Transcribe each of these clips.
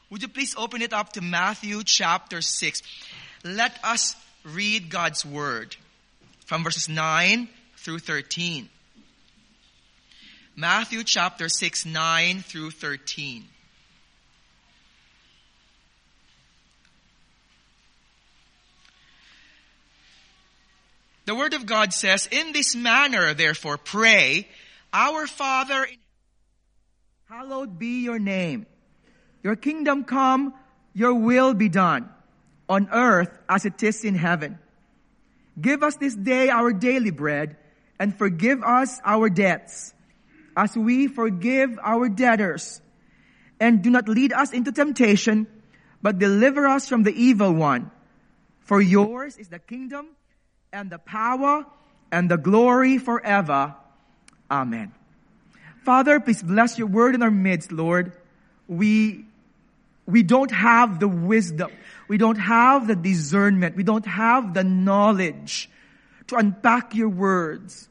Would you please open it up to Matthew chapter 6. Let us read God's word from verses 9 through 13. Matthew chapter 6, 9 through 13. The word of God says, "In this manner, therefore, pray, Our Father in heaven, hallowed be your name. Your kingdom come, your will be done, on earth as it is in heaven. Give us this day our daily bread, and forgive us our debts, as we forgive our debtors. And do not lead us into temptation, but deliver us from the evil one. For yours is the kingdom, and the power, and the glory forever. Amen." Father, please bless your word in our midst, Lord. We don't have the wisdom. We don't have the discernment. We don't have the knowledge to unpack your words.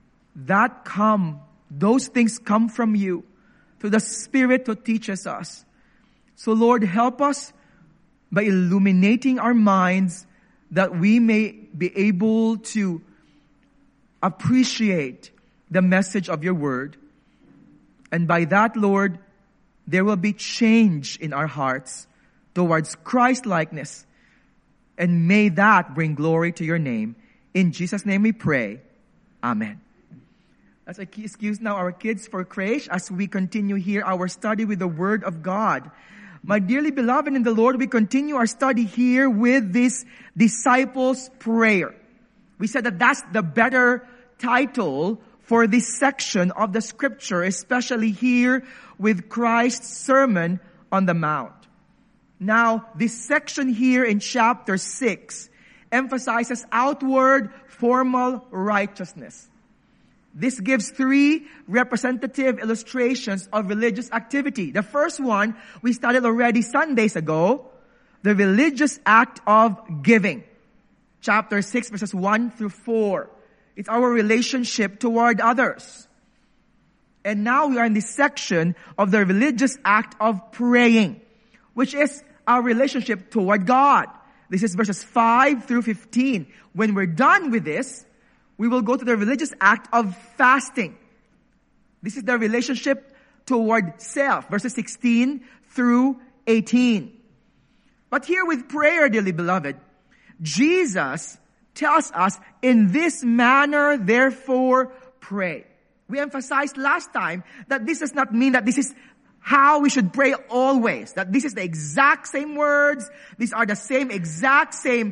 Those things come from you, through the Spirit to teach us. So Lord, help us by illuminating our minds that we may be able to appreciate the message of your word. And by that, Lord, there will be change in our hearts towards Christ-likeness. And may that bring glory to your name. In Jesus' name we pray. Amen. Let's excuse now our kids for creche as we continue here our study with the Word of God. My dearly beloved in the Lord, we continue our study here with this disciples' prayer. We said that that's the better title for this section of the scripture, especially here with Christ's Sermon on the Mount. Now, this section here in chapter 6 emphasizes outward formal righteousness. This gives 3 representative illustrations of religious activity. The first one we studied already Sundays ago, the religious act of giving. Chapter 6 verses 1 through 4. It's our relationship toward others. And now we are in this section of the religious act of praying, which is our relationship toward God. This is verses 5 through 15. When we're done with this, we will go to the religious act of fasting. This is the relationship toward self, verses 16 through 18. But here with prayer, dearly beloved, Jesus tells us, in this manner, therefore, pray. We emphasized last time that this does not mean that this is how we should pray always. That this is the exact same words. These are the exact same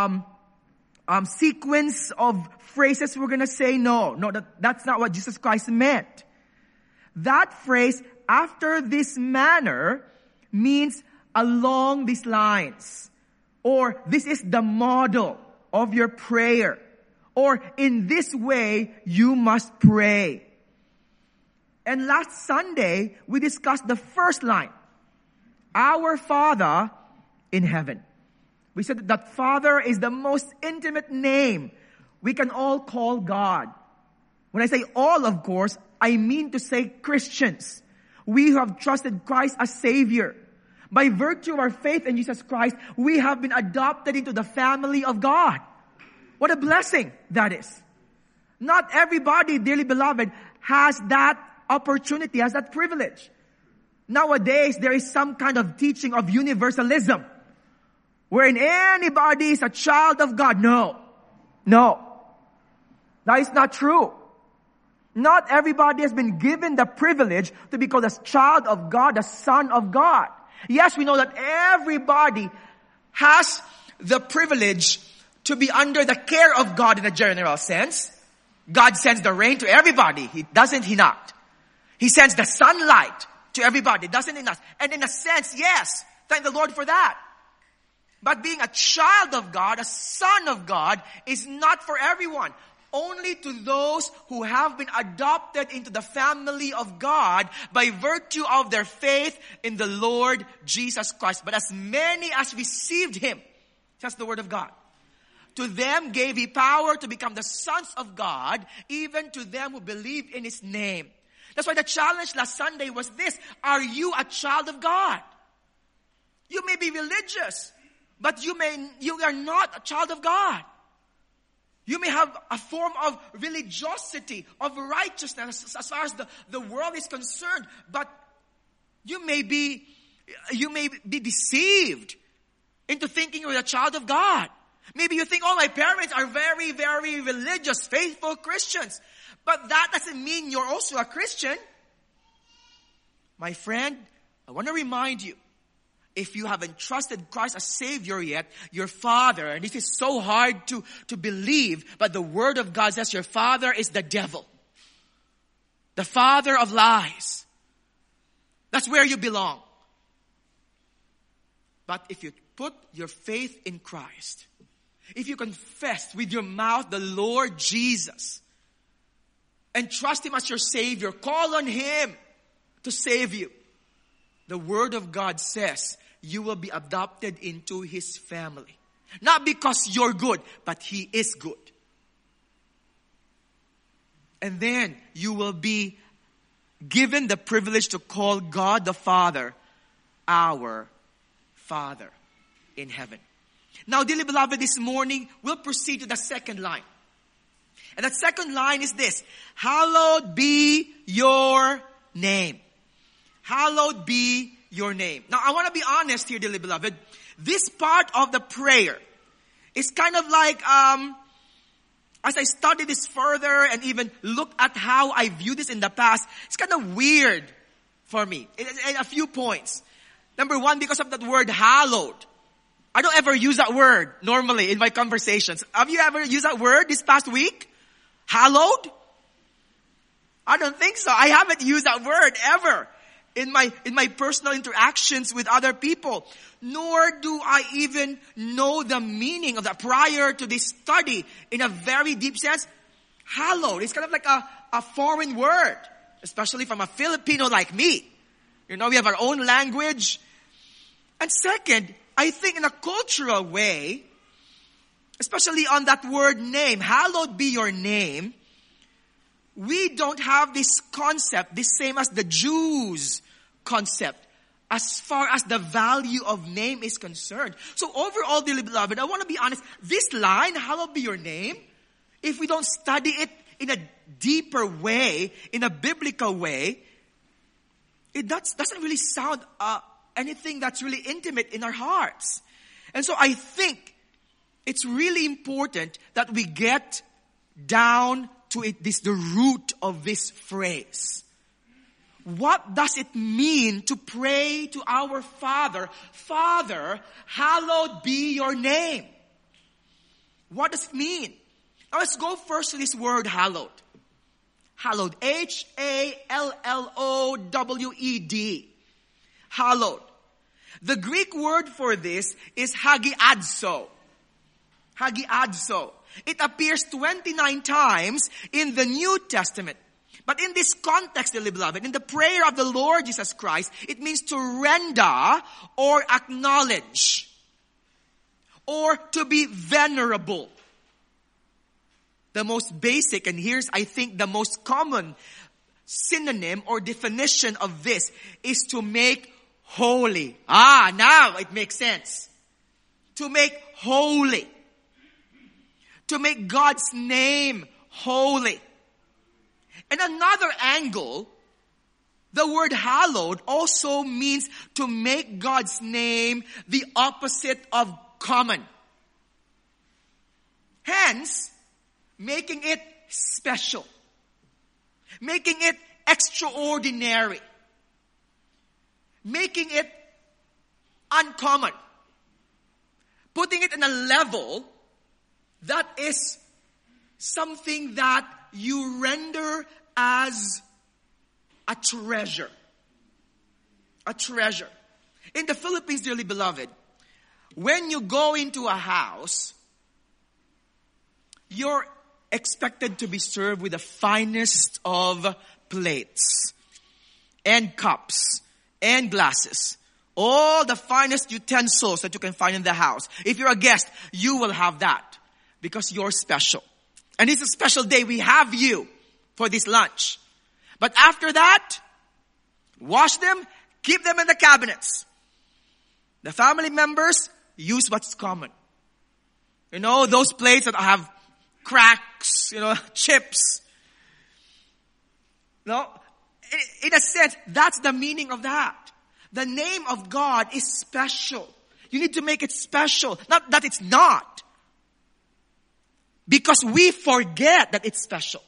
sequence of phrases we're going to say. No, that's not what Jesus Christ meant. That phrase, after this manner, means along these lines. Or this is the model of your prayer. Or in this way, you must pray. And last Sunday, we discussed the first line. Our Father in heaven. We said that Father is the most intimate name we can all call God. When I say all, of course, I mean to say Christians. We who have trusted Christ as Savior. By virtue of our faith in Jesus Christ, we have been adopted into the family of God. What a blessing that is. Not everybody, dearly beloved, has that opportunity, has that privilege. Nowadays, there is some kind of teaching of universalism, wherein anybody is a child of God. No. That is not true. Not everybody has been given the privilege to be called a child of God, a son of God. Yes, we know that everybody has the privilege to be under the care of God in a general sense. God sends the rain to everybody. Doesn't he not? He sends the sunlight to everybody. Doesn't he not? And in a sense, yes, thank the Lord for that. But being a child of God, a son of God, is not for everyone. Only to those who have been adopted into the family of God by virtue of their faith in the Lord Jesus Christ. But as many as received him, says the word of God, to them gave he power to become the sons of God, even to them who believe in his name. That's why the challenge last Sunday was this: are you a child of God? You may be religious, but you are not a child of God. You may have a form of religiosity, of righteousness as far as the world is concerned, but you may be deceived into thinking you're a child of God. Maybe you think, my parents are very, very religious, faithful Christians. But that doesn't mean you're also a Christian. My friend, I want to remind you, if you haven't trusted Christ as Savior yet, your father, and this is so hard to believe, but the Word of God says your father is the devil. The father of lies. That's where you belong. But if you put your faith in Christ, if you confess with your mouth the Lord Jesus, and trust Him as your Savior, call on Him to save you, the Word of God says you will be adopted into His family. Not because you're good, but He is good. And then you will be given the privilege to call God the Father our Father in heaven. Now, dearly beloved, this morning we'll proceed to the second line. And that second line is this: hallowed be your name. Hallowed be your name. Now, I want to be honest here, dearly beloved. This part of the prayer is kind of like, as I study this further and even look at how I view this in the past, it's kind of weird for me in a few points. Number one, because of that word hallowed. I don't ever use that word normally in my conversations. Have you ever used that word this past week? Hallowed? I don't think so. I haven't used that word ever in my personal interactions with other people. Nor do I even know the meaning of that prior to this study in a very deep sense. Hallowed. It's kind of like a foreign word, especially from a Filipino like me. We have our own language. And second, I think in a cultural way, especially on that word name, hallowed be your name, we don't have this concept, the same as the Jews' concept, as far as the value of name is concerned. So overall, dearly beloved, I want to be honest, this line, hallowed be your name, if we don't study it in a deeper way, in a biblical way, it doesn't really sound anything that's really intimate in our hearts. And so I think it's really important that we get down to it, the root of this phrase. What does it mean to pray to our Father? Father, hallowed be your name. What does it mean? Now let's go first to this word hallowed. Hallowed. H-A-L-L-O-W-E-D. Hallowed. The Greek word for this is hagiadzo. Hagiadzo. It appears 29 times in the New Testament. But in this context, dearly beloved, in the prayer of the Lord Jesus Christ, it means to render or acknowledge or to be venerable. The most basic, and here's, I think, the most common synonym or definition of this is to make holy. Now it makes sense. To make holy. To make God's name holy. And another angle, the word hallowed also means to make God's name the opposite of common. Hence, making it special. Making it extraordinary. Making it uncommon. Putting it in a level that is something that you render as a treasure. A treasure. In the Philippines, dearly beloved, when you go into a house, you're expected to be served with the finest of plates and cups and glasses. All the finest utensils that you can find in the house. If you're a guest, you will have that because you're special. And it's a special day. We have you for this lunch. But after that, wash them, keep them in the cabinets. The family members use what's common. You know, those plates that have cracks, chips. No, in a sense, that's the meaning of that. The name of God is special. You need to make it special. Not that it's not. Because we forget that it's special.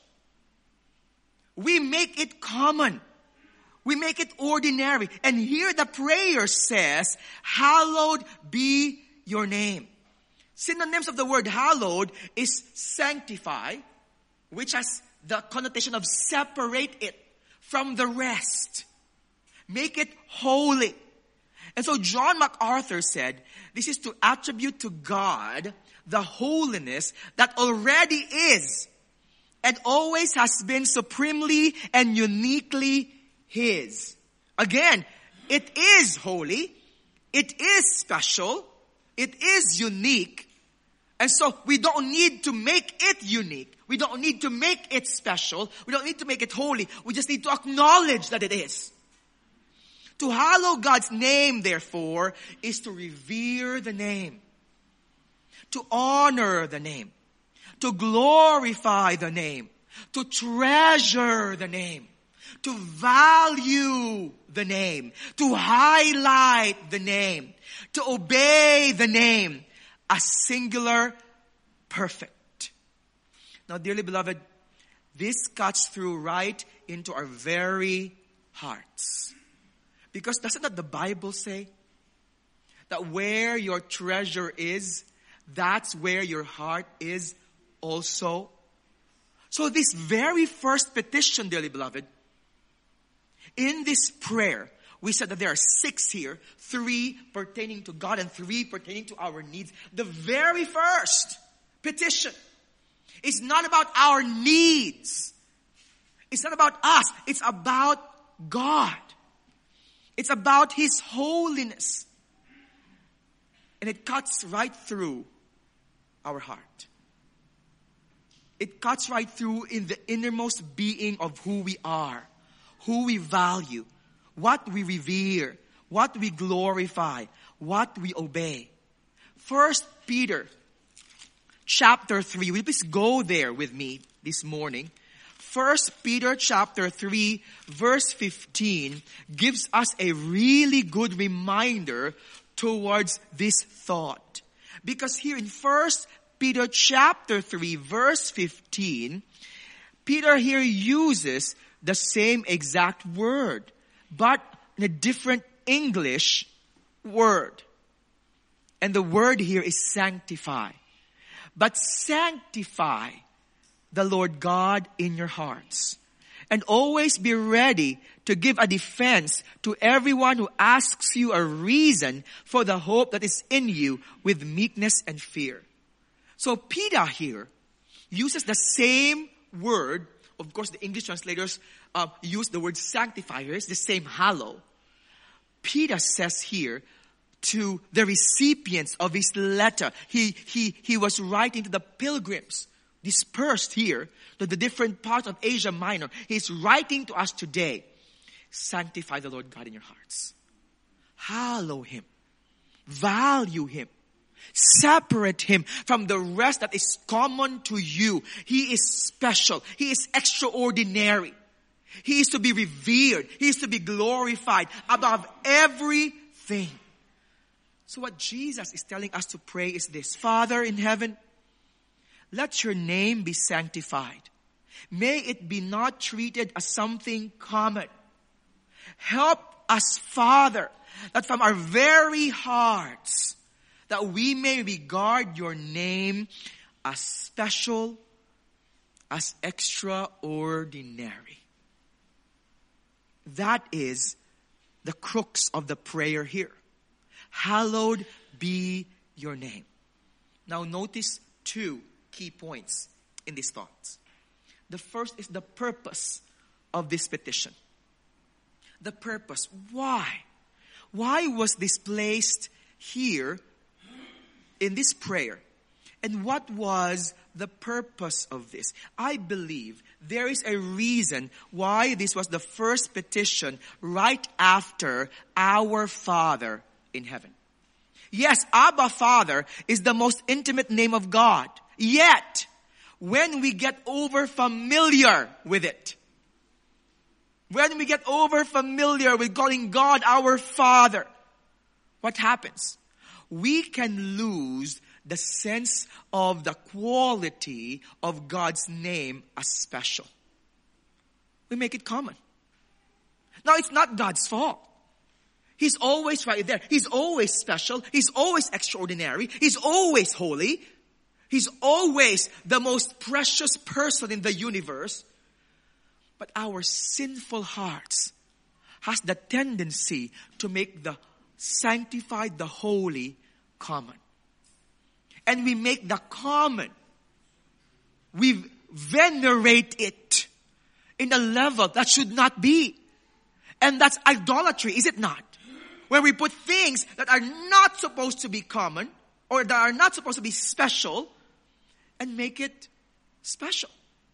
We make it common. We make it ordinary. And here the prayer says, hallowed be your name. Synonyms of the word hallowed is sanctify, which has the connotation of separate it from the rest. Make it holy. And so John MacArthur said, this is to attribute to God the holiness that already is and always has been supremely and uniquely His. Again, it is holy. It is special. It is unique. And so we don't need to make it unique. We don't need to make it special. We don't need to make it holy. We just need to acknowledge that it is. To hallow God's name, therefore, is to revere the name, to honor the name, to glorify the name, to treasure the name, to value the name, to highlight the name, to obey the name, as singular, perfect. Now, dearly beloved, this cuts through right into our very hearts. Because doesn't that the Bible say that where your treasure is, that's where your heart is also? So this very first petition, dearly beloved, in this prayer, we said that there are 6 here, 3 pertaining to God and 3 pertaining to our needs. The very first petition is not about our needs. It's not about us. It's about God. It's about His holiness. And it cuts right through our heart. It cuts right through in the innermost being of who we are, who we value, what we revere, what we glorify, what we obey. 1 Peter chapter 3. Will you please go there with me this morning? 1 Peter chapter 3 verse 15 gives us a really good reminder towards this thought. Because here in 1 Peter chapter 3 verse 15, Peter here uses the same exact word, but in a different English word. And the word here is sanctify. But sanctify the Lord God in your hearts. And always be ready to give a defense to everyone who asks you a reason for the hope that is in you with meekness and fear. So Peter here uses the same word. Of course, the English translators use the word sanctify here. It's the same hallow. Peter says here to the recipients of his letter. He was writing to the pilgrims dispersed here to the different parts of Asia Minor. He's writing to us today. Sanctify the Lord God in your hearts. Hallow Him. Value Him. Separate Him from the rest that is common to you. He is special. He is extraordinary. He is to be revered. He is to be glorified above everything. So what Jesus is telling us to pray is this: Father in heaven, let your name be sanctified. May it be not treated as something common. Help us, Father, that from our very hearts, that we may regard your name as special, as extraordinary. That is the crux of the prayer here. Hallowed be your name. Now notice 2 key points in these thoughts. The first is the purpose of this petition. The purpose. Why? Why was this placed here in this prayer? And what was the purpose of this? I believe there is a reason why this was the first petition right after our Father in heaven. Yes, Abba Father is the most intimate name of God. Yet, when we get over familiar with it, when we get over familiar with calling God our Father, what happens? We can lose the sense of the quality of God's name as special. We make it common. Now, it's not God's fault. He's always right there. He's always special. He's always extraordinary. He's always holy. He's always the most precious person in the universe. But our sinful hearts has the tendency to make the sanctified, the holy, common. And we make the common, we venerate it in a level that should not be. And that's idolatry, is it not? Where we put things that are not supposed to be common or that are not supposed to be special and make it special.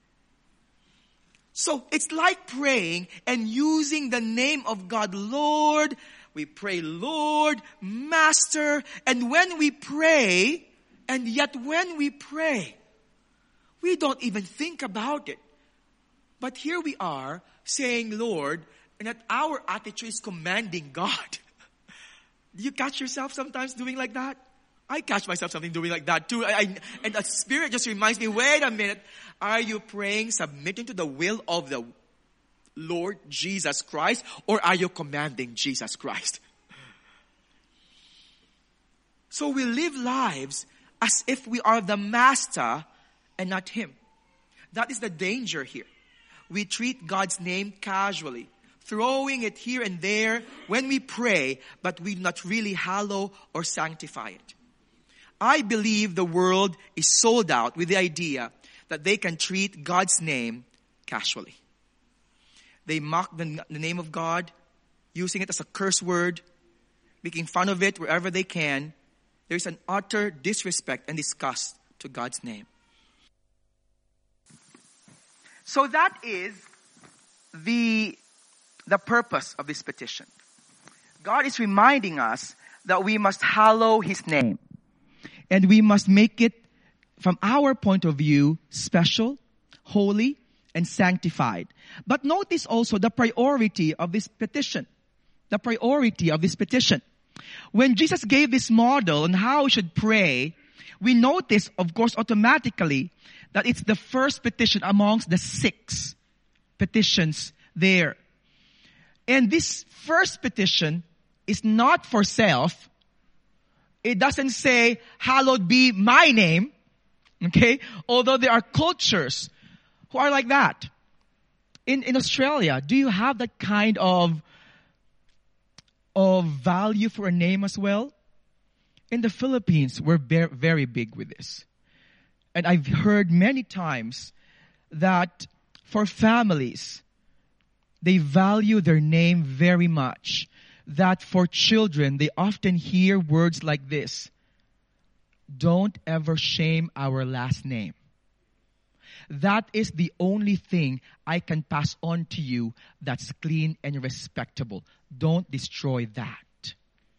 So it's like praying and using the name of God, Lord. We pray, Lord, Master. And when we pray, and yet when we pray, we don't even think about it. But here we are saying, Lord, and that our attitude is commanding God. Do you catch yourself sometimes doing like that? I catch myself something doing like that too. And the Spirit just reminds me, wait a minute. Are you praying, submitting to the will of the Lord Jesus Christ? Or are you commanding Jesus Christ? So we live lives as if we are the master and not Him. That is the danger here. We treat God's name casually, throwing it here and there when we pray, but we do not really hallow or sanctify it. I believe the world is sold out with the idea that they can treat God's name casually. They mock the name of God, using it as a curse word, making fun of it wherever they can. There is an utter disrespect and disgust to God's name. So that is the purpose of this petition. God is reminding us that we must hallow His name. And we must make it, from our point of view, special, holy, and sanctified. But notice also the priority of this petition. The priority of this petition. When Jesus gave this model on how we should pray, we notice, of course, automatically that it's the first petition amongst the 6 petitions there. And this first petition is not for self. It doesn't say, hallowed be my name. Okay? Although there are cultures who are like that. In Australia, do you have that kind of value for a name as well? In the Philippines, we're very big with this. And I've heard many times that for families, they value their name very much. That for children, they often hear words like this: don't ever shame our last name. That is the only thing I can pass on to you that's clean and respectable. Don't destroy that.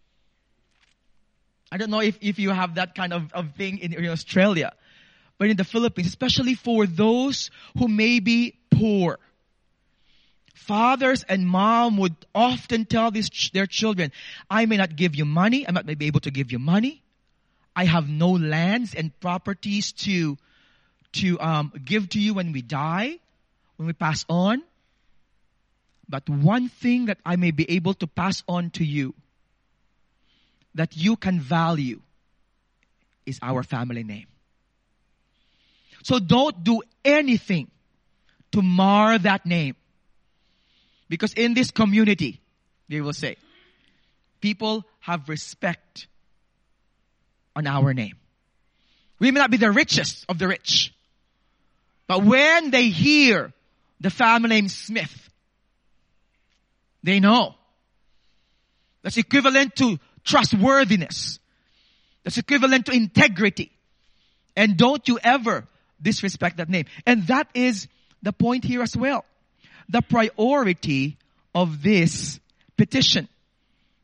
I don't know if you have that kind of thing in Australia. But in the Philippines, especially for those who may be poor, fathers and mom would often tell their children, I may not give you money. I might not be able to give you money. I have no lands and properties to give to you when we die, when we pass on. But one thing that I may be able to pass on to you, that you can value, is our family name. So don't do anything to mar that name. Because in this community, they will say, people have respect on our name. We may not be the richest of the rich. But when they hear the family name Smith, they know. That's equivalent to trustworthiness. That's equivalent to integrity. And don't you ever disrespect that name. And that is the point here as well. The priority of this petition.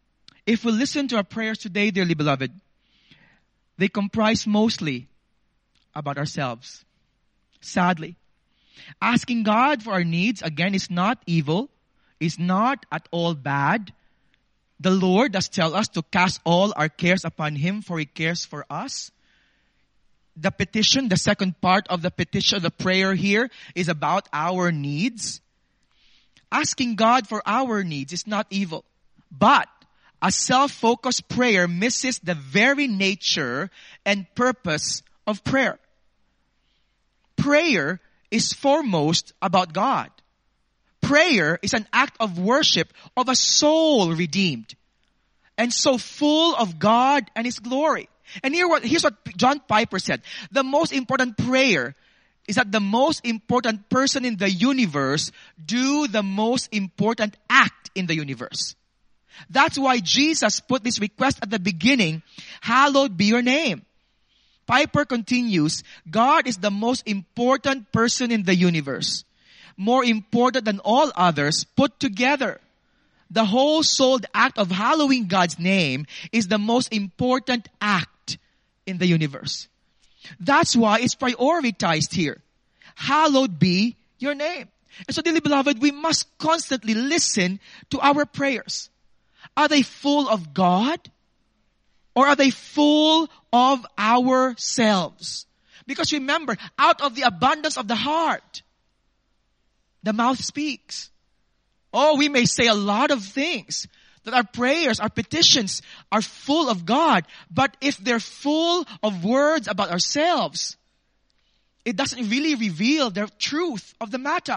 if we listen to our prayers today, dearly beloved, they comprise mostly about ourselves. Sadly. Asking God for our needs, again, is not evil, is not at all bad. The Lord does tell us to cast all our cares upon Him, for He cares for us. The petition, the second part of the petition, the prayer here, is about our needs. Asking God for our needs is not evil. But a self-focused prayer misses the very nature and purpose of prayer. Prayer is foremost about God. Prayer is an act of worship of a soul redeemed and so full of God and His glory. And here's what John Piper said. The most important prayer is that the most important person in the universe do the most important act in the universe. That's why Jesus put this request at the beginning, hallowed be your name. Piper continues, God is the most important person in the universe, more important than all others put together. The whole-souled act of hallowing God's name is the most important act in the universe. That's why it's prioritized here. Hallowed be your name. And so, dearly beloved, we must constantly listen to our prayers. Are they full of God? Or are they full of ourselves? Because remember, out of the abundance of the heart, the mouth speaks. Oh, we may say a lot of things. That our prayers, our petitions are full of God. But if they're full of words about ourselves, it doesn't really reveal the truth of the matter.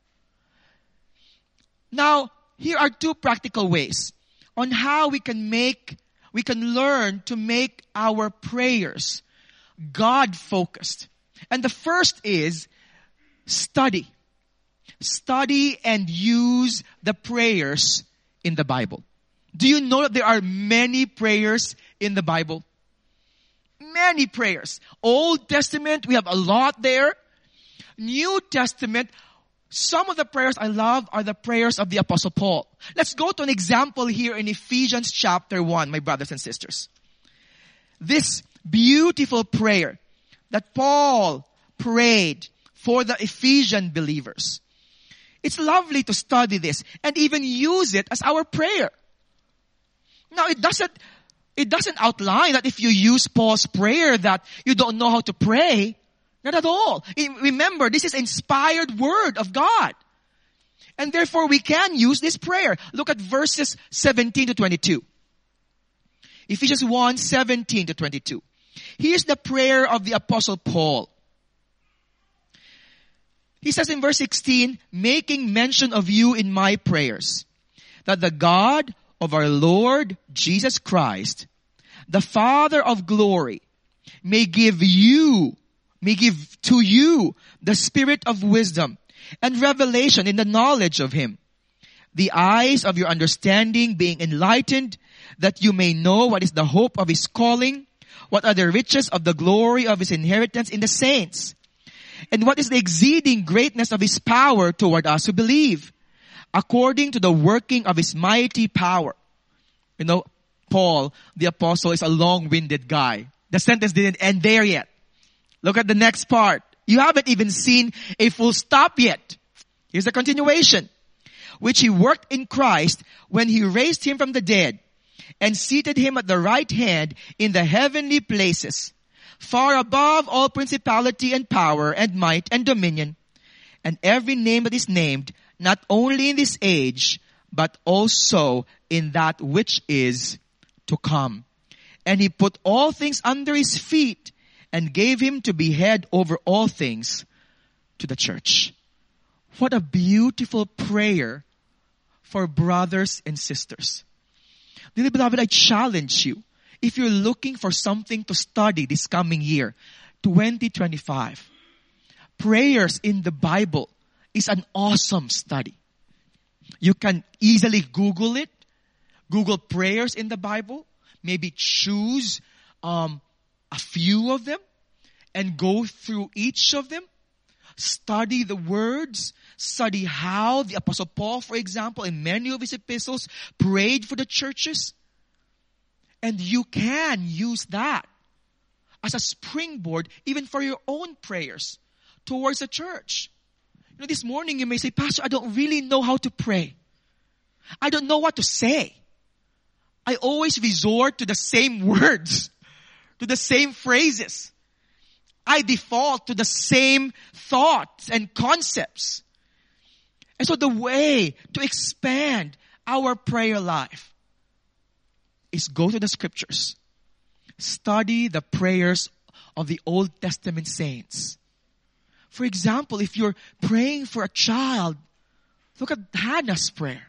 Now, here are two practical ways on how we can learn to make our prayers God-focused. And the first is study. Study and use the prayers in the Bible. Do you know that there are many prayers in the Bible? Many prayers. Old Testament, we have a lot there. New Testament, some of the prayers I love are the prayers of the Apostle Paul. Let's go to an example here in Ephesians chapter 1, my brothers and sisters. This beautiful prayer that Paul prayed for the Ephesian believers. It's lovely to study this and even use it as our prayer. Now, it doesn't outline that if you use Paul's prayer that you don't know how to pray. Not at all. Remember, this is inspired word of God. And therefore, we can use this prayer. Look at verses 17 to 22. Ephesians 1, 17 to 22. Here's the prayer of the Apostle Paul. He says in verse 16, making mention of you in my prayers, that the God of our Lord Jesus Christ, the Father of glory, may give to you the spirit of wisdom and revelation in the knowledge of Him, the eyes of your understanding being enlightened, that you may know what is the hope of His calling, what are the riches of the glory of His inheritance in the saints, and what is the exceeding greatness of His power toward us who believe, according to the working of His mighty power. You know, Paul, the apostle, is a long-winded guy. The sentence didn't end there yet. Look at the next part. You haven't even seen a full stop yet. Here's the continuation. Which He worked in Christ when He raised Him from the dead and seated Him at the right hand in the heavenly places, far above all principality and power and might and dominion, and every name that is named, not only in this age, but also in that which is to come. And He put all things under His feet and gave Him to be head over all things to the church. What a beautiful prayer for brothers and sisters. Dearly beloved, I challenge you. If you're looking for something to study this coming year, 2025, prayers in the Bible is an awesome study. You can easily Google it. Google prayers in the Bible. Maybe choose a few of them and go through each of them. Study the words. Study how the Apostle Paul, for example, in many of his epistles, prayed for the churches. And you can use that as a springboard even for your own prayers towards the church. This morning you may say, Pastor, I don't really know how to pray. I don't know what to say. I always resort to the same words, to the same phrases. I default to the same thoughts and concepts. And so the way to expand our prayer life is go to the scriptures. Study the prayers of the Old Testament saints. For example, if you're praying for a child, look at Hannah's prayer.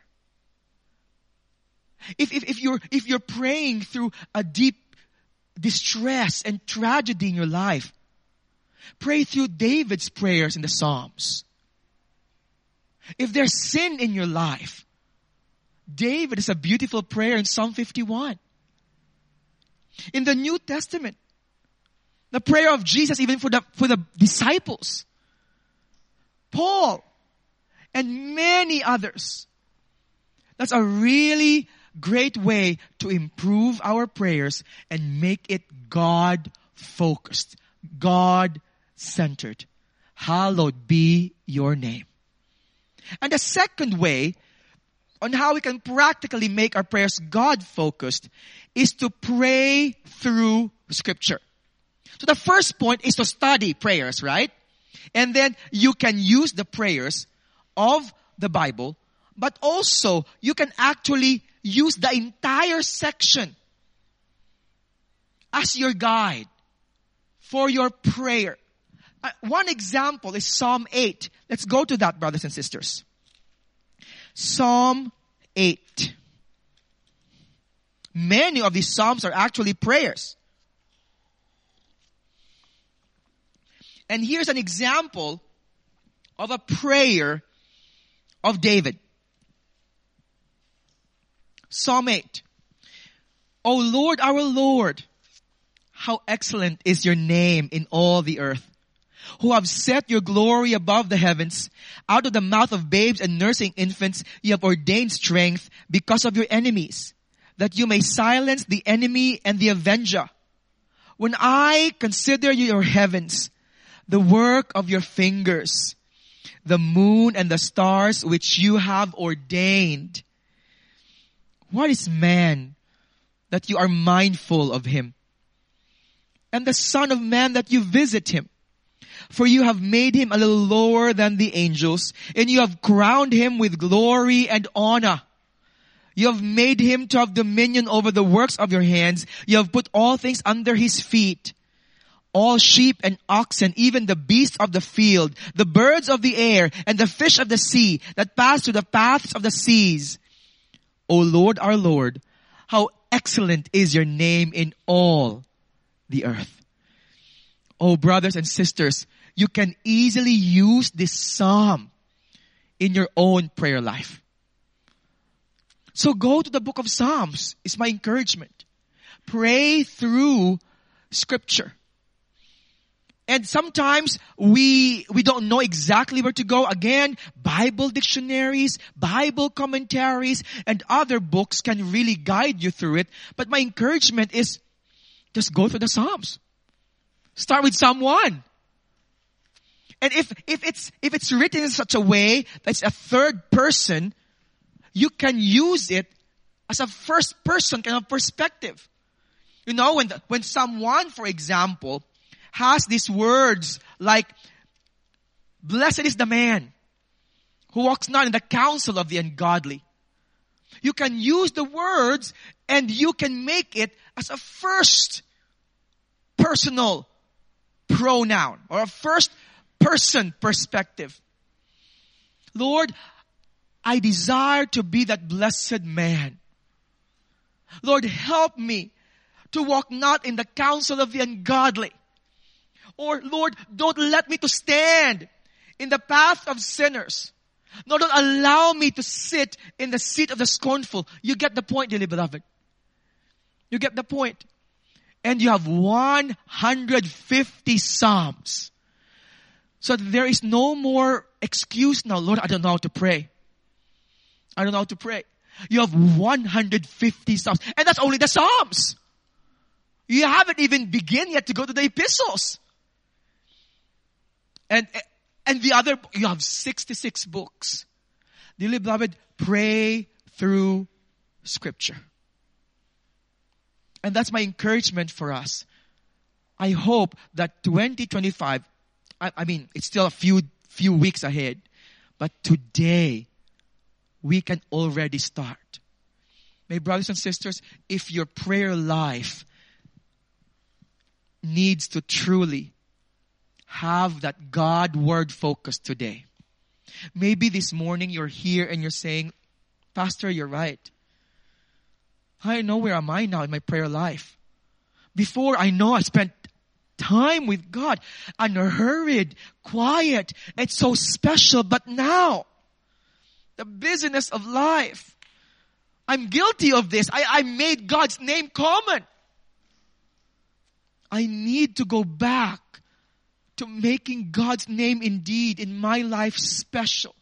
If you're praying through a deep distress and tragedy in your life, pray through David's prayers in the Psalms. If there's sin in your life, David is a beautiful prayer in Psalm 51. In the New Testament, the prayer of Jesus even for the disciples, Paul, and many others. That's a really great way to improve our prayers and make it God-focused, God-centered. Hallowed be your name. And the second way on how we can practically make our prayers God-focused is to pray through Scripture. So the first point is to study prayers, right? And then you can use the prayers of the Bible, but also you can actually use the entire section as your guide for your prayer. One example is Psalm 8. Let's go to that, brothers and sisters. Psalm 8. Many of these psalms are actually prayers. And here's an example of a prayer of David. Psalm 8. O Lord, our Lord, how excellent is your name in all the earth, who have set your glory above the heavens. Out of the mouth of babes and nursing infants, you have ordained strength because of your enemies, that you may silence the enemy and the avenger. When I consider your heavens, the work of your fingers, the moon and the stars which you have ordained. What is man that you are mindful of him? And the Son of Man that you visit him? For you have made him a little lower than the angels, and you have crowned him with glory and honor. You have made him to have dominion over the works of your hands. You have put all things under his feet. All sheep and oxen, even the beasts of the field, the birds of the air, and the fish of the sea that pass through the paths of the seas. O Lord, our Lord, how excellent is your name in all the earth. Oh, brothers and sisters, you can easily use this psalm in your own prayer life. So go to the book of Psalms, is my encouragement. Pray through Scripture. And sometimes we don't know exactly where to go. Again, Bible dictionaries, Bible commentaries, and other books can really guide you through it. But my encouragement is just go through the Psalms. Start with Psalm 1. And if it's written in such a way that it's a third person, you can use it as a first person kind of perspective. You know, when Psalm 1, for example, has these words like, blessed is the man who walks not in the counsel of the ungodly. You can use the words and you can make it as a first personal pronoun or a first person perspective. Lord, I desire to be that blessed man. Lord, help me to walk not in the counsel of the ungodly. Or, Lord, don't let me to stand in the path of sinners. No, don't allow me to sit in the seat of the scornful. You get the point, dearly beloved. You get the point. And you have 150 Psalms. So there is no more excuse now. Lord, I don't know how to pray. I don't know how to pray. You have 150 Psalms. And that's only the Psalms. You haven't even begun yet to go to the epistles. And the other, you have 66 books. Dearly beloved, pray through Scripture. And that's my encouragement for us. I hope that 2025, I mean, it's still a few weeks ahead, but today, we can already start. My brothers and sisters, if your prayer life needs to truly have that God word focus today. Maybe this morning you're here and you're saying, Pastor, you're right. I know where am I now in my prayer life. Before, I know I spent time with God, unhurried, quiet. It's so special. But now, the busyness of life, I'm guilty of this. I made God's name common. I need to go back to making God's name indeed in my life special.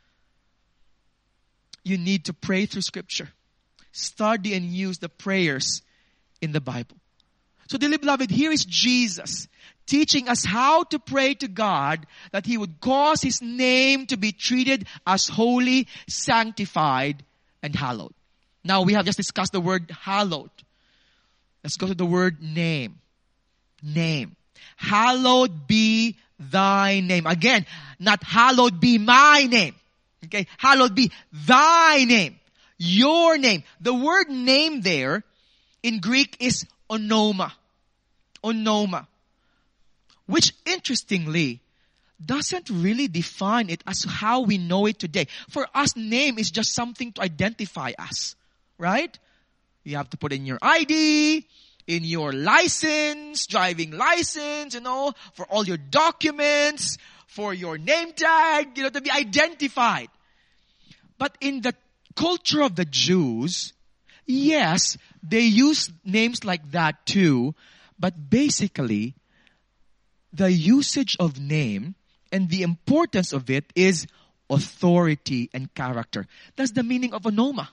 You need to pray through Scripture. Study and use the prayers in the Bible. So, dearly beloved, here is Jesus teaching us how to pray to God that He would cause His name to be treated as holy, sanctified, and hallowed. Now, we have just discussed the word hallowed. Let's go to the word name. Name. Hallowed be thy name. Again, not hallowed be my name. Okay, hallowed be thy name. Your name. The word name there in Greek is onoma. Onoma. Which interestingly doesn't really define it as how we know it today. For us, name is just something to identify us. Right? You have to put in your ID, in your license, driving license, for all your documents, for your name tag, to be identified. But in the culture of the Jews, yes, they use names like that too, but basically, the usage of name and the importance of it is authority and character. That's the meaning of onoma.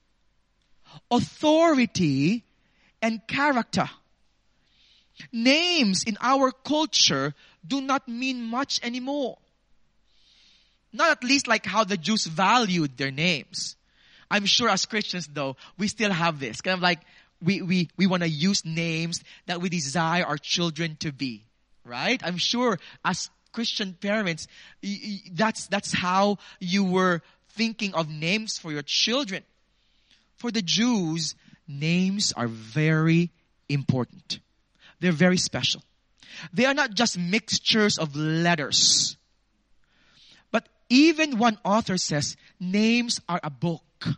Authority and character. Names in our culture do not mean much anymore. Not at least like how the Jews valued their names. I'm sure as Christians though, we still have this. Kind of like we want to use names that we desire our children to be. Right? I'm sure as Christian parents, that's how you were thinking of names for your children. For the Jews, names are very important. They're very special. They are not just mixtures of letters. But even one author says, names are a book.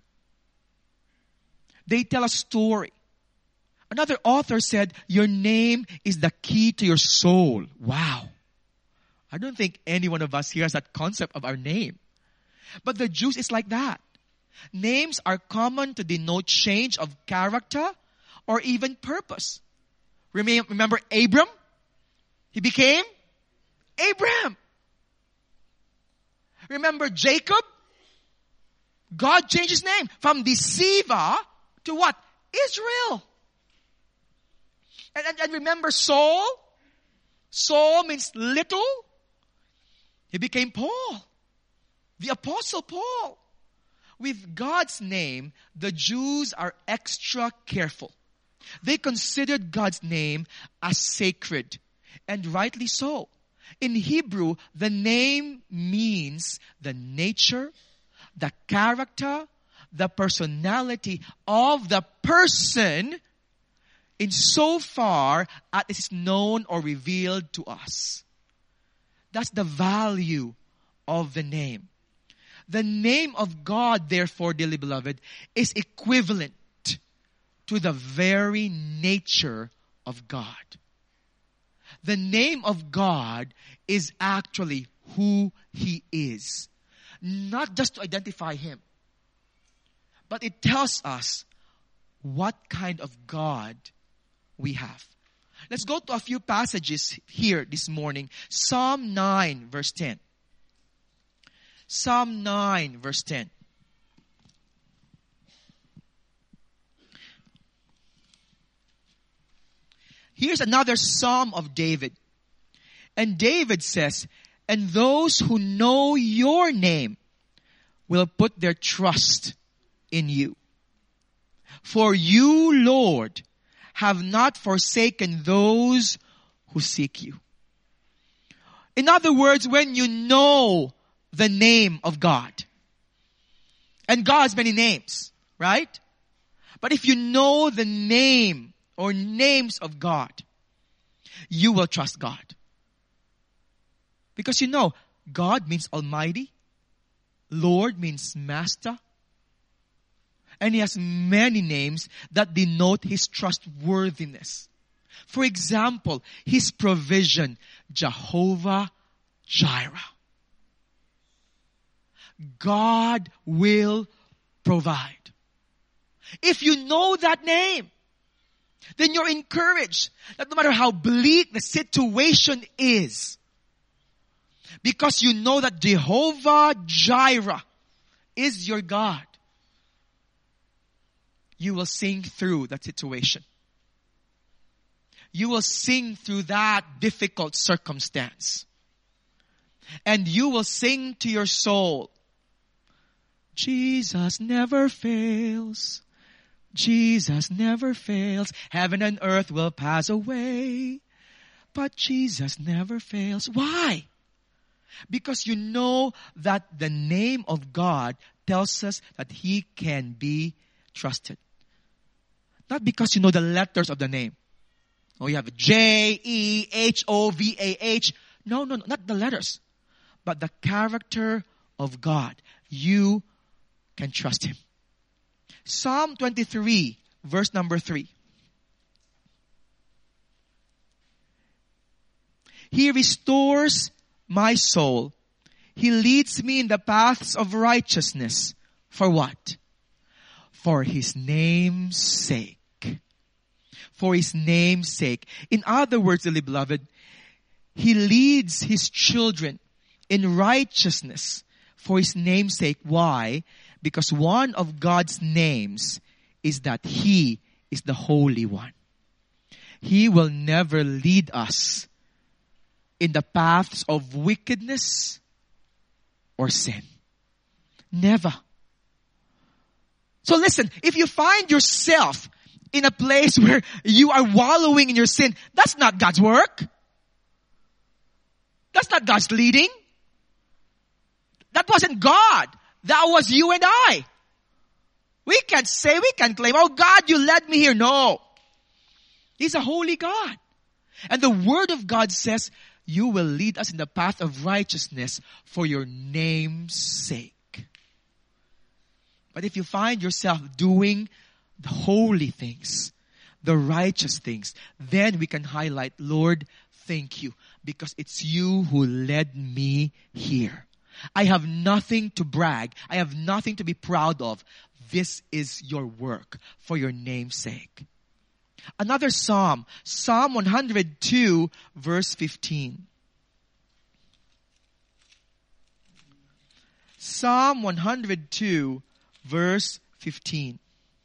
They tell a story. Another author said, your name is the key to your soul. Wow. I don't think any one of us here has that concept of our name. But the Jews is like that. Names are common to denote change of character or even purpose. Remember Abram? He became Abraham. Remember Jacob? God changed his name from deceiver to what? Israel. And remember Saul? Saul means little. He became Paul. The Apostle Paul. With God's name, the Jews are extra careful. They considered God's name as sacred, and rightly so. In Hebrew, the name means the nature, the character, the personality of the person insofar as it is known or revealed to us. That's the value of the name. The name of God, therefore, dearly beloved, is equivalent to the very nature of God. The name of God is actually who He is. Not just to identify Him, but it tells us what kind of God we have. Let's go to a few passages here this morning. Psalm 9, verse 10. Psalm 9, verse 10. Here's another Psalm of David. And David says, and those who know your name will put their trust in you. For you, Lord, have not forsaken those who seek you. In other words, when you know the name of God, and God has many names, right? But if you know the name or names of God, you will trust God. Because you know, God means Almighty. Lord means Master. And He has many names that denote His trustworthiness. For example, His provision, Jehovah Jireh. God will provide. If you know that name, then you're encouraged that no matter how bleak the situation is, because you know that Jehovah Jireh is your God, you will sing through that situation. You will sing through that difficult circumstance. And you will sing to your soul, Jesus never fails. Jesus never fails. Heaven and earth will pass away, but Jesus never fails. Why? Because you know that the name of God tells us that He can be trusted. Not because you know the letters of the name. Oh, you have J-E-H-O-V-A-H. No, not the letters. But the character of God. You can trust Him. Psalm 23, verse number 3. He restores my soul. He leads me in the paths of righteousness. For what? For His name's sake. For His name's sake. In other words, dearly beloved, He leads His children in righteousness for His name's sake. Why? Because one of God's names is that He is the Holy One. He will never lead us in the paths of wickedness or sin. Never. So listen, if you find yourself in a place where you are wallowing in your sin, that's not God's work. That's not God's leading. That wasn't God. That was you and I. We can't claim, oh God, you led me here. No. He's a holy God. And the Word of God says, you will lead us in the path of righteousness for your name's sake. But if you find yourself doing the holy things, the righteous things, then we can highlight, Lord, thank you, because it's you who led me here. I have nothing to brag. I have nothing to be proud of. This is your work for your name's sake. Another Psalm, Psalm 102, verse 15. Psalm 102, verse 15.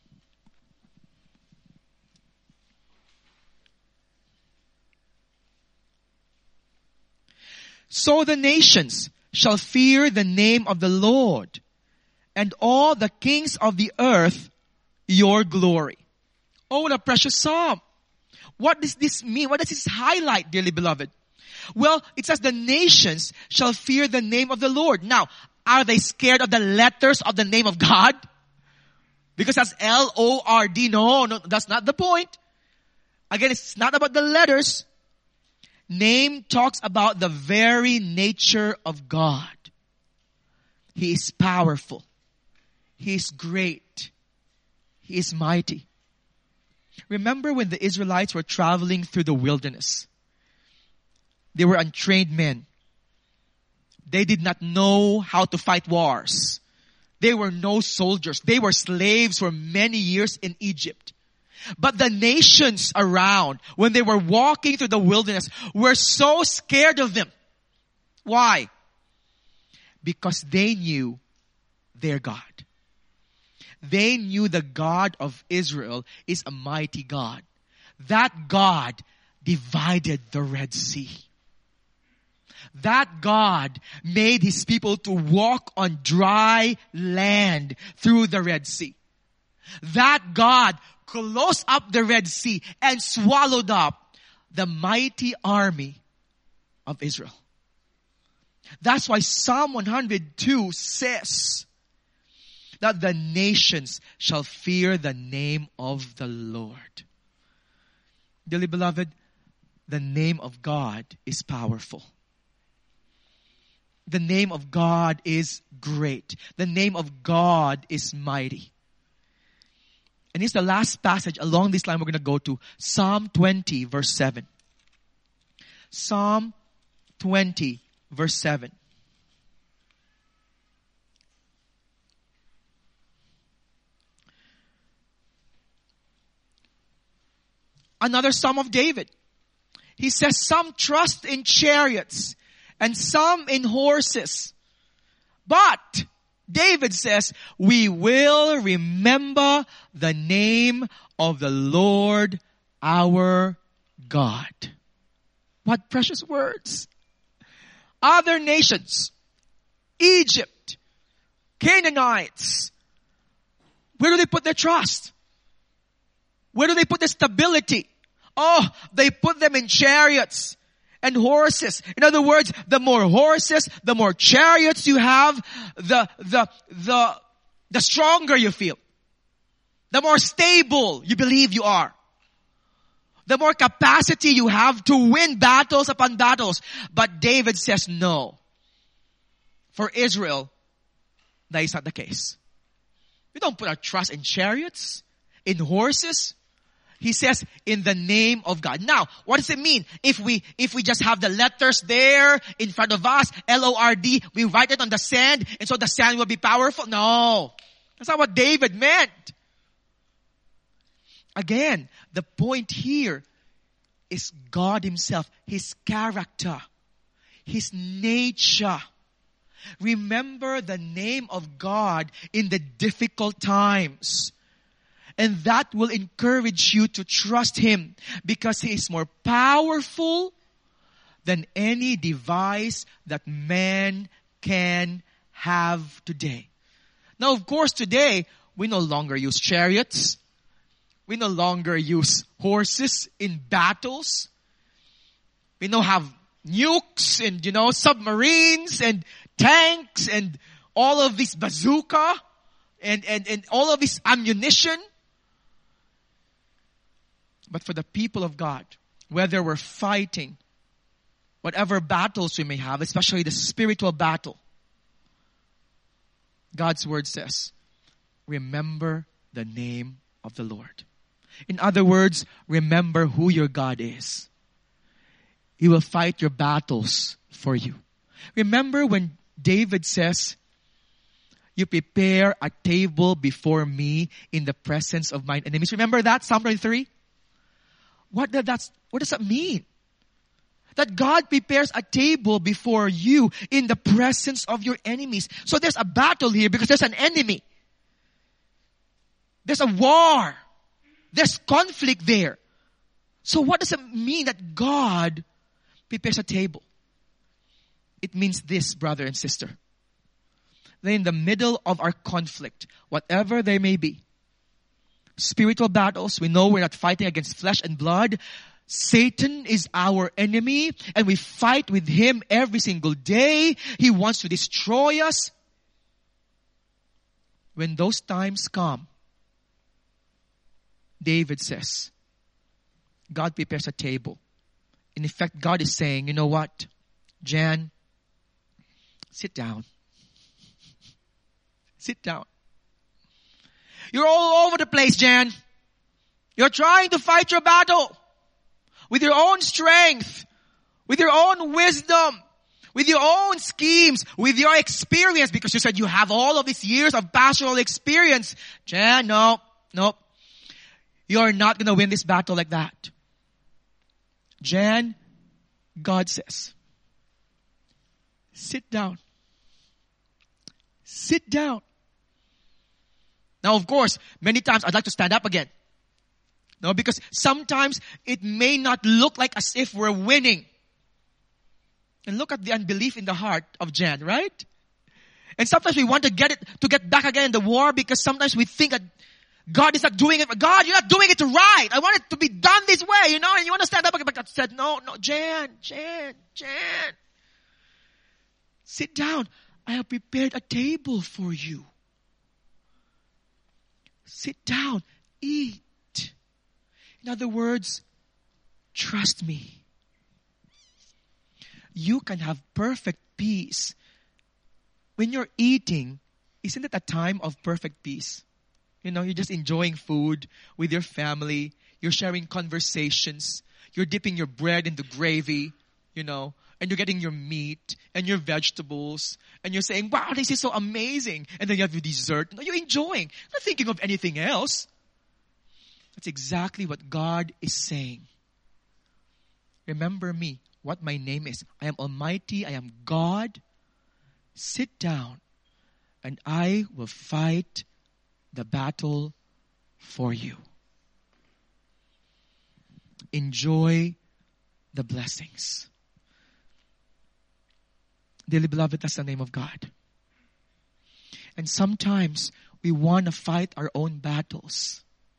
So the nations shall fear the name of the Lord, and all the kings of the earth your glory. Oh, what a precious psalm. What does this mean? What does this highlight, dearly beloved? Well, it says the nations shall fear the name of the Lord. Now, are they scared of the letters of the name of God? Because that's L-O-R-D. No, that's not the point. Again, it's not about the letters. Name talks about the very nature of God. He is powerful. He is great. He is mighty. Remember when the Israelites were traveling through the wilderness? They were untrained men. They did not know how to fight wars. They were no soldiers. They were slaves for many years in Egypt. But the nations around, when they were walking through the wilderness, were so scared of them. Why? Because they knew their God. They knew the God of Israel is a mighty God. That God divided the Red Sea. That God made His people to walk on dry land through the Red Sea. That God closed up the Red Sea and swallowed up the mighty army of Israel. That's why Psalm 102 says that the nations shall fear the name of the Lord. Dearly beloved, the name of God is powerful. The name of God is great. The name of God is mighty. And here's the last passage along this line we're going to go to. Psalm 20 verse 7. Psalm 20 verse 7. Another Psalm of David. He says, some trust in chariots and some in horses. But David says, we will remember the name of the Lord our God. What precious words. Other nations, Egypt, Canaanites, where do they put their trust? Where do they put their stability? Oh, they put them in chariots and horses. In other words, the more horses, the more chariots you have, the stronger you feel. The more stable you believe you are. The more capacity you have to win battles upon battles. But David says no. For Israel, that is not the case. We don't put our trust in chariots, in horses. He says, in the name of God. Now, what does it mean? If we just have the letters there in front of us, L-O-R-D, we write it on the sand, and so the sand will be powerful? No. That's not what David meant. Again, the point here is God Himself, His character, His nature. Remember the name of God in the difficult times. And that will encourage you to trust Him because He is more powerful than any device that man can have today. Now, of course, today, we no longer use chariots. We no longer use horses in battles. We now have nukes and, submarines and tanks and all of this bazooka and all of this ammunition. But for the people of God, whether we're fighting, whatever battles we may have, especially the spiritual battle, God's word says, remember the name of the Lord. In other words, remember who your God is. He will fight your battles for you. Remember when David says, you prepare a table before me in the presence of mine enemies. Remember that? Psalm 23? What does that mean? That God prepares a table before you in the presence of your enemies. So there's a battle here because there's an enemy. There's a war. There's conflict there. So what does it mean that God prepares a table? It means this, brother and sister. That in the middle of our conflict, whatever they may be, spiritual battles, we know we're not fighting against flesh and blood. Satan is our enemy and we fight with him every single day. He wants to destroy us. When those times come, David says, God prepares a table. In effect, God is saying, you know what, Jan, sit down. Sit down. You're all over the place, Jan. You're trying to fight your battle with your own strength, with your own wisdom, with your own schemes, with your experience, because you said you have all of these years of pastoral experience. Jan, no. You're not going to win this battle like that. Jan, God says, sit down. Sit down. Now, of course, many times I'd like to stand up again. No, because sometimes it may not look like as if we're winning. And look at the unbelief in the heart of Jan, right? And sometimes we want to get back again in the war because sometimes we think that God is not doing it. God, you're not doing it right. I want it to be done this way, and you want to stand up. But God said, no, Jan. Sit down. I have prepared a table for you. Sit down. Eat. In other words, trust me. You can have perfect peace. When you're eating, isn't it a time of perfect peace? You're just enjoying food with your family. You're sharing conversations. You're dipping your bread in the gravy, and you're getting your meat and your vegetables. And you're saying, wow, this is so amazing. And then you have your dessert. You're enjoying. Not thinking of anything else. That's exactly what God is saying. Remember me, what my name is. I am Almighty. I am God. Sit down and I will fight the battle for you. Enjoy the blessings. Dearly beloved, that's the name of God. And sometimes we want to fight our own battles.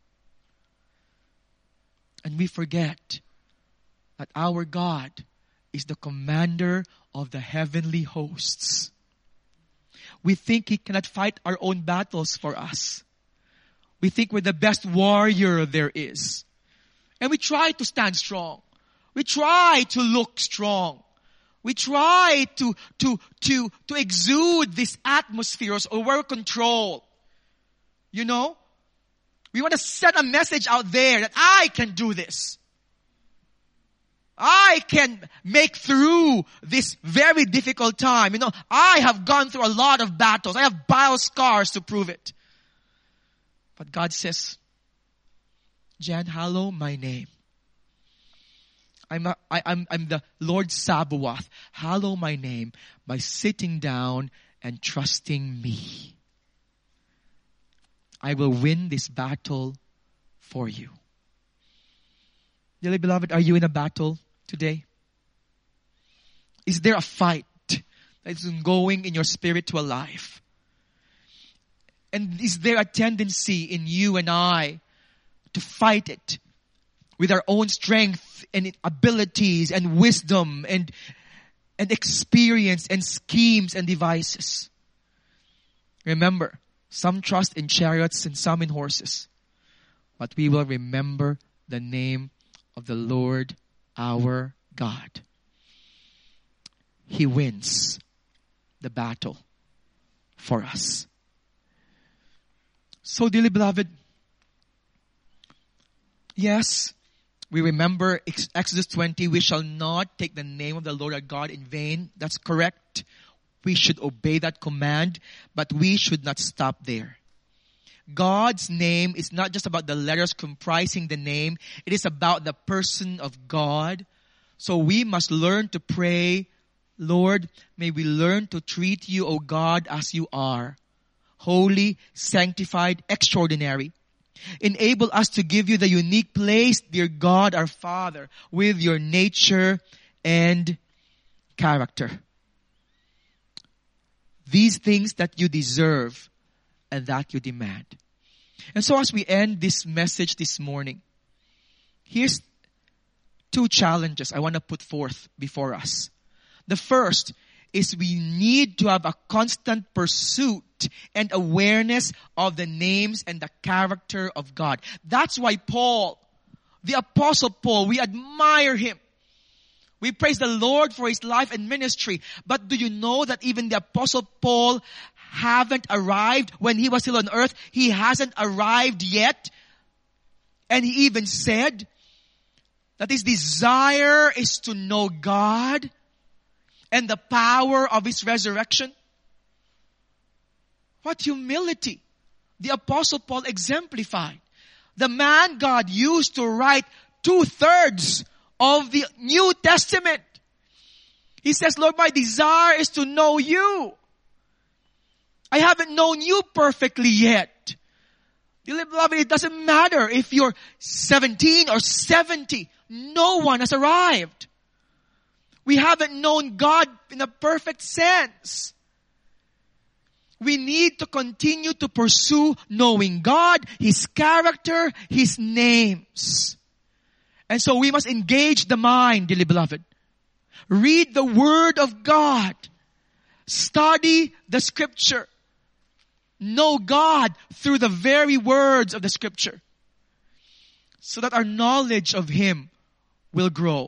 And we forget that our God is the commander of the heavenly hosts. We think He cannot fight our own battles for us. We think we're the best warrior there is. And we try to stand strong. We try to look strong. We try to exude this atmosphere or wear control. We want to send a message out there that I can do this. I can make through this very difficult time. I have gone through a lot of battles. I have battle scars to prove it. But God says, Jan, hallow my name. I'm the Lord Sabaoth. Hallow my name by sitting down and trusting me. I will win this battle for you. Dearly beloved, are you in a battle today? Is there a fight that is ongoing in your spiritual life? And is there a tendency in you and I to fight it with our own strength and abilities and wisdom and experience and schemes and devices? Remember, some trust in chariots and some in horses. But we will remember the name of the Lord our God. He wins the battle for us. So, dearly beloved, yes, we remember Exodus 20, we shall not take the name of the Lord our God in vain. That's correct. We should obey that command, but we should not stop there. God's name is not just about the letters comprising the name. It is about the person of God. So we must learn to pray, Lord, may we learn to treat you, O God, as you are. Holy, sanctified, extraordinary. Enable us to give you the unique place, dear God, our Father, with your nature and character. These things that you deserve and that you demand. And so as we end this message this morning, here's 2 challenges I want to put forth before us. The first is we need to have a constant pursuit and awareness of the names and the character of God. That's why Paul, the Apostle Paul, we admire him. We praise the Lord for his life and ministry. But do you know that even the Apostle Paul haven't arrived when he was still on earth? He hasn't arrived yet. And he even said that his desire is to know God and the power of His resurrection. What humility the Apostle Paul exemplified. The man God used to write 2/3 of the New Testament. He says, Lord, my desire is to know you. I haven't known you perfectly yet. Dearly beloved, it doesn't matter if you're 17 or 70. No one has arrived. We haven't known God in a perfect sense. We need to continue to pursue knowing God, His character, His names. And so we must engage the mind, dearly beloved. Read the Word of God. Study the Scripture. Know God through the very words of the Scripture, so that our knowledge of Him will grow.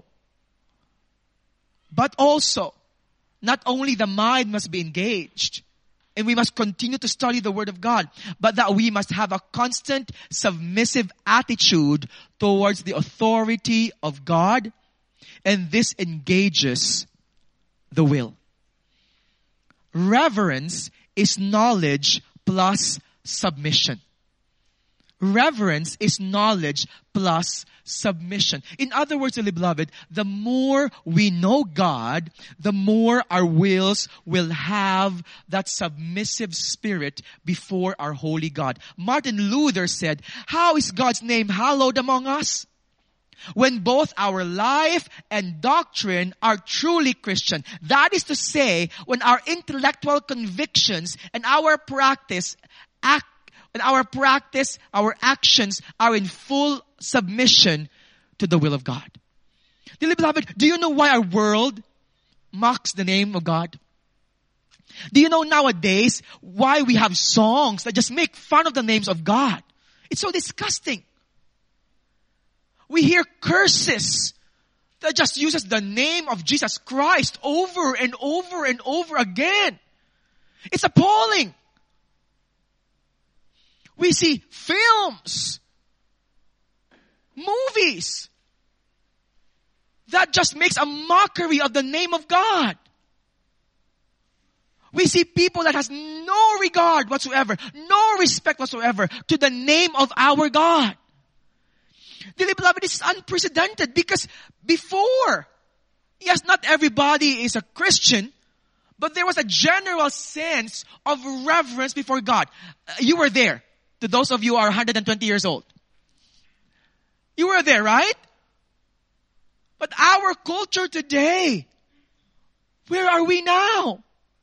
But also, not only the mind must be engaged, and we must continue to study the Word of God, but that we must have a constant submissive attitude towards the authority of God, and this engages the will. Reverence is knowledge plus submission. Reverence is knowledge plus submission. In other words, dearly beloved, the more we know God, the more our wills will have that submissive spirit before our holy God. Martin Luther said, "How is God's name hallowed among us? When both our life and doctrine are truly Christian." That is to say, when our intellectual convictions and our our actions are in full submission to the will of God. Dearly beloved, do you know why our world mocks the name of God? Do you know nowadays why we have songs that just make fun of the names of God? It's so disgusting. We hear curses that just uses the name of Jesus Christ over and over and over again. It's appalling. We see films, movies that just makes a mockery of the name of God. We see people that has no regard whatsoever, no respect whatsoever to the name of our God. Dearly beloved, this is unprecedented because before, yes, not everybody is a Christian, but there was a general sense of reverence before God. You were there. To those of you who are 120 years old. You were there, right? But our culture today, where are we now?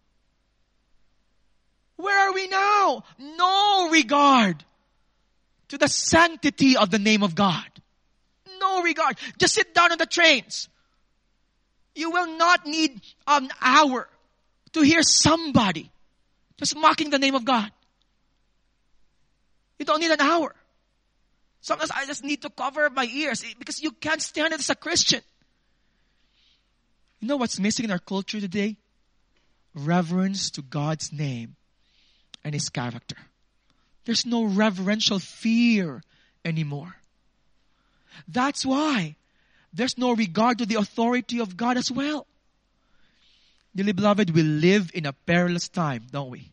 Where are we now? No regard to the sanctity of the name of God. No regard. Just sit down on the trains. You will not need an hour to hear somebody just mocking the name of God. You don't need an hour. Sometimes I just need to cover my ears because you can't stand it as a Christian. You know what's missing in our culture today? Reverence to God's name and His character. There's no reverential fear anymore. That's why there's no regard to the authority of God as well. Dearly beloved, we live in a perilous time, don't we?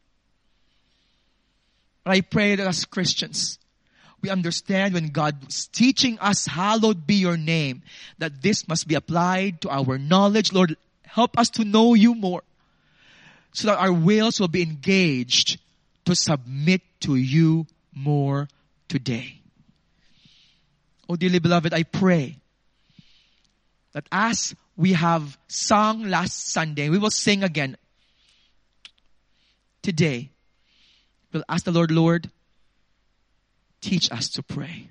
I pray that as Christians, we understand when God is teaching us, hallowed be your name, that this must be applied to our knowledge. Lord, help us to know you more so that our wills will be engaged to submit to you more today. Oh, dearly beloved, I pray that as we have sung last Sunday, we will sing again today. We'll ask the Lord, Lord, teach us to pray.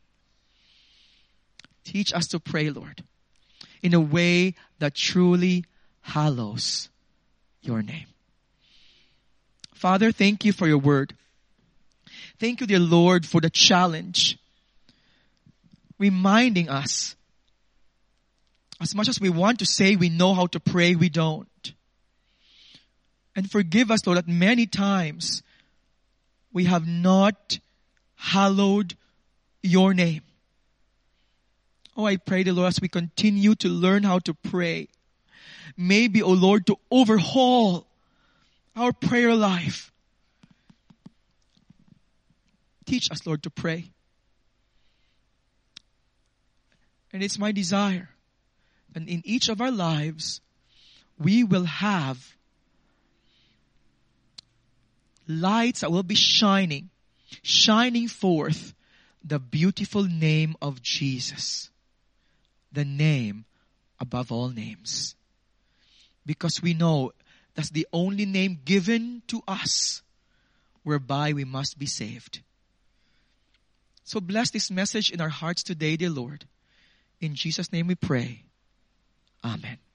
Teach us to pray, Lord, in a way that truly hallows your name. Father, thank you for your word. Thank you, dear Lord, for the challenge, reminding us, as much as we want to say we know how to pray, we don't. And forgive us, Lord, that many times we have not hallowed your name. Oh, I pray, the Lord, as we continue to learn how to pray, maybe, oh Lord, to overhaul our prayer life. Teach us, Lord, to pray. And it's my desire, and in each of our lives, we will have lights that will be shining shining forth the beautiful name of Jesus, the name above all names. Because we know that's the only name given to us whereby we must be saved. So bless this message in our hearts today, dear Lord. In Jesus' name we pray. Amen.